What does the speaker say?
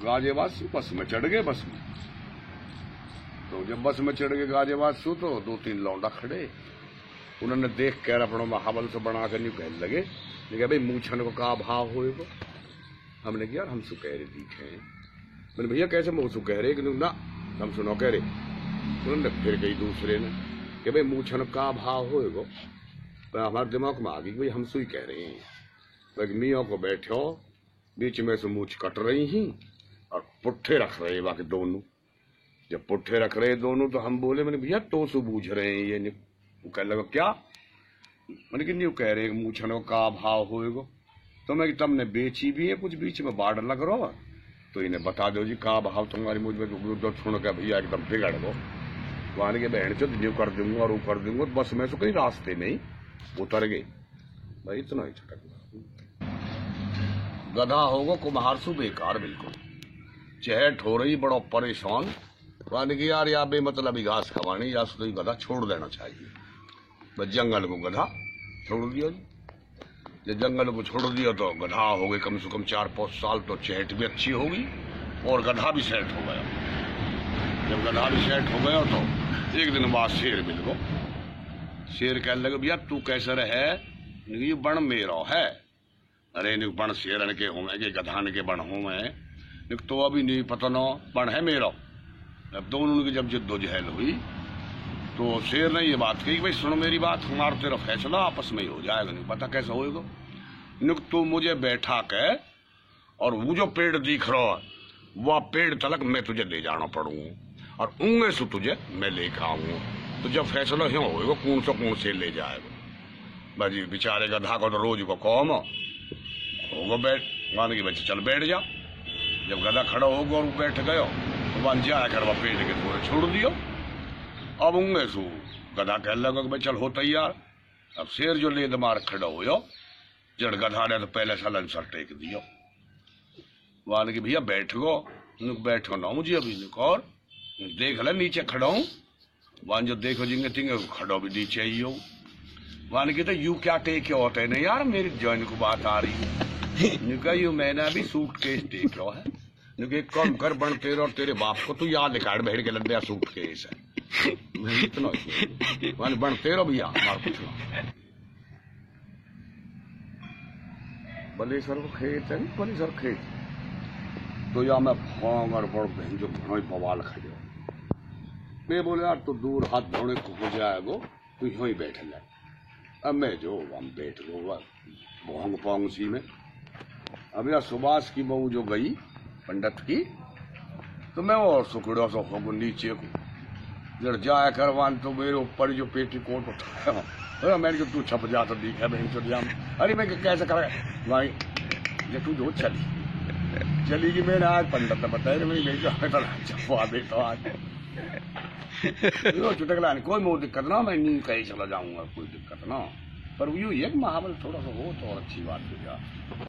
गाजियाबाद बस में चढ़ गए। बस में तो जब बस में चढ़ गए गाजियाबाद से तो 2-3 लौंडा खड़े, उन्होंने देख कर अपना महाबल से बना कर नहीं कहने लगे भाई मूछन को का भाव होएगा। हमने कहा यार हम सु कह रहे दिखे, मैंने भैया कैसे मुँह सु कह रहे कि ना हम सुनो कह रहे। उन्होंने फिर गई दूसरे ने कि भाई मूछन का भाव होएगा। तो हमारे दिमाग में आ गई भाई हम सु ही कह रहे हैं। मियाँ को बैठो बीच में से मूछ कट रही ही और पुट्ठे रख रहे बाकी दोनों। जब पुट्ठे रख रहे दोनों तो हम बोले मैंने भैया तो सु बूझ रहे हैं ये। वो कह लगा क्या, मैंने कि नहीं कह रहे हैं मूछन का भाव होएगा। तो मैं तमने बेची भी है कुछ बीच में बाढ़ लग रहा है तो इन्हें बता दो जी का भाव तुम्हारी मुझ में तो सुन के भैया एकदम बिगड़ गो। वहां के बहन से न्यू कर दूंगा और वो कर दूंगा। बस में से कोई रास्ते नहीं उतर गई भाई, इतना ही छटक गधा होगा कुम्हार सु बेकार बिल्कुल। चहट हो रही बड़ो परेशान वाने की यार या बेमतलब घास खवानी या तो गधा छोड़ देना चाहिए। बस जंगल को गधा छोड़ दिया जी। जब जंगल को छोड़ दिया तो गधा हो गए कम से कम 4-5 साल। तो चहट भी अच्छी होगी और गधा भी सेट हो गया। जब गधा भी सेट हो गया तो एक दिन बाद शेर मिल गो। शेर कहने लगे भैया तू कैसे रहे, ये बण मेरा है। अरे नहीं बण शेरन के हो के गधान के बण हो मैं तो अभी नहीं पता न बण है मेरा। अब दोनों की जब जिद्दोजहद हुई तो शेर ने ये बात कही भाई सुनो मेरी बात, हमारा तेरा फैसला आपस में ही हो जाएगा। नहीं पता कैसे होएगा। निक तू मुझे बैठा के और वो जो पेड़ दिख रहा है वह पेड़ तलक मैं तुझे ले जाना पड़ूंगा और उनमें से तुझे मैं लेकर आऊंगा। तो जब फैसला ही होएगा कौन से ले जाएगा। भाजी बेचारे गधा को तो रोज को कौम होगा बैठ मान की बच्चे चल बैठ जा। जब गधा खड़ा होगा और बैठ गयो तो वन जाया कर वह पेड़ के थोड़े छोड़ दियो। अब उंगे सू गधा कह लगा भाई चल हो तैयार। अब शेर जो ले मार खड़ा हो जड़ गधा ने तो पहले सलन सर टेक दियो। वन की भैया बैठ गो बैठो ना मुझे अभी और देख ले नीचे खड़ा हूं। वन जो देखो जिंगे तिंगे खड़ो भी नीचे ही हो। वन की तो यू क्या टेक होते नहीं यार मेरी जॉइन को बात आ रही निका यू मैंने अभी सूट केस टेक रहा है। एक कम कर बन तेरे और तेरे बाप को तू याद निकाल बैठ के लंबे सूट केस है। मैं इतना बन तेरा भैया मार पूछना भले सर खेत है भले सर खेत तो या मैं भांग और बड़ बहन जो घणो बवाल खा जाओ। मैं बोले यार तो दूर हाथ धोने को हो जाएगो तू यूं ही बैठ जाए। अब मैं जो हम बैठ गो भोंग पोंग सी में। अब यार सुभाष की बहू जो गई पंडित की तो मैं और सुखड़ो सो होगो नीचे को जड़ जाया करवान तो मेरे ऊपर जो पेटी कोट उठाया मैंने जो तू छप जा तो दिखा बहन चल जा। अरे मैं कैसे कर भाई जब तू जो चली कि मैंने आज पंडित ने बताया मेरी छपवा दे तो आज चुटकला नहीं कोई मोर दिक्कत ना मैं नहीं कहीं चला जाऊंगा कोई दिक्कत ना। पर यूं एक महाबल थोड़ा सा हो तो और अच्छी बात हो जाए।